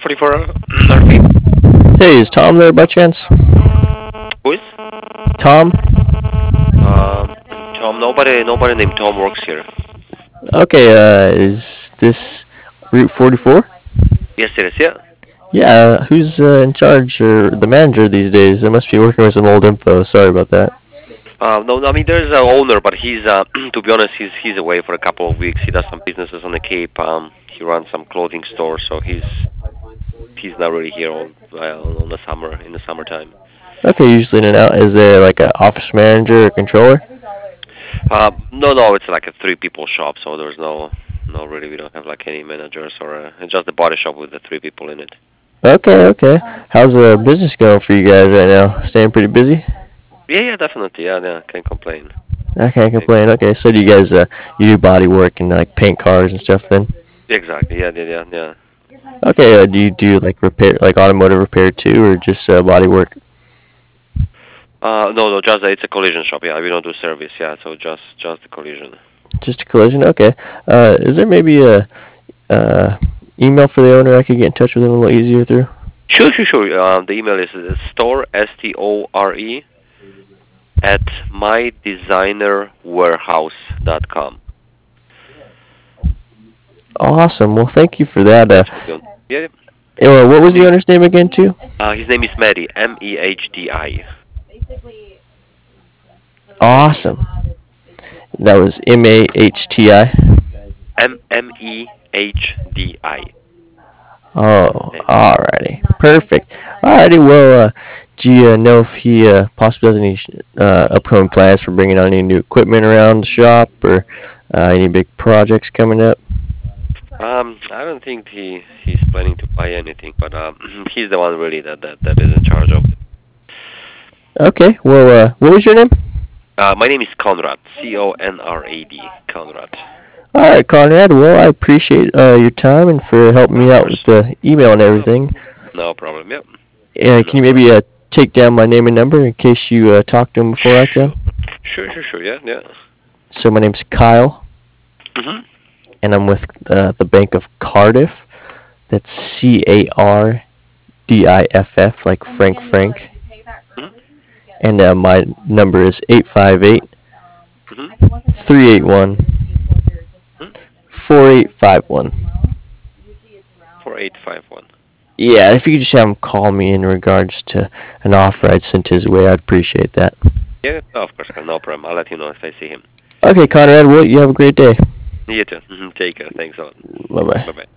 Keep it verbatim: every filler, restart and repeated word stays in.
forty-four R P. Hey, is Tom there by chance? Who is? Tom? Um, Tom. Nobody, nobody named Tom works here. Okay, uh, is this Route forty-four? Yes, it is. Yeah. Yeah, who's uh, in charge or the manager these days? I must be working with some old info. Sorry about that. Uh, no, I mean there's an owner, but he's uh, to be honest, he's he's away for a couple of weeks. He does some businesses on the Cape. Um, he runs some clothing store, so he's he's not really here all uh, on the summer in the summertime. Okay, usually in and out. Is there like an office manager or controller? Uh, no, no, it's like a three people shop, so there's no no really we don't have like any managers or uh, it's just the body shop with the three people in it. Okay, okay. How's the business going for you guys right now? Staying pretty busy? Yeah, yeah, definitely. Yeah, yeah, can't complain. I can't complain. Okay, so do you guys uh, you do body work and like paint cars and stuff then? Exactly. Yeah, yeah, yeah, yeah. Okay, uh, do you do like repair, like automotive repair too, or just uh, body work? Uh, no, no, just uh, it's a collision shop. Yeah, we don't do service. Yeah, so just just the collision. Just a collision? Okay. Uh, is there maybe a uh, email for the owner I could get in touch with him a little easier through? Sure, sure, sure. Um, the email is uh, store s t o r e at my designer warehouse dot com. Awesome. Well, thank you for that. Uh, That's what you. Yeah. uh, what was the owner's name again too? Uh, his name is Mehdi. M E H D I. Awesome. That was M A H T I. M M E H D I. Oh, alrighty. Perfect. Alrighty, well, uh, do you uh, know if he uh, possibly has any sh- uh, upcoming plans for bringing on any new equipment around the shop or uh, any big projects coming up? Um, I don't think he he's planning to buy anything, but um, he's the one really that that, that is in charge of. Okay, well, uh, what was your name? Uh, my name is Conrad. C O N R A D. Conrad. Alright, Conrad, well, I appreciate uh, your time and for helping Of me out with course. the email and No, everything. no problem. Yep. Uh, No can you maybe problem. uh, take down my name and number in case you uh, talk to him before I can? Sure. Sure, sure, sure. Yeah, yeah. So my name's Kyle, Mhm. and I'm with uh, the Bank of Cardiff. That's C A R D I F F, like Frank Frank. Mhm. And uh, my number is eight five eight, Mhm. three eight one, Mhm. four eight five one. Four eight five one. Yeah, if you could just have him call me in regards to an offer I'd sent his way, I'd appreciate that. Yeah, no, of course, no problem. I'll let you know if I see him. Okay, Conrad, well, you have a great day. You too. Mhm. Take care. Thanks a lot. Bye bye. Bye bye.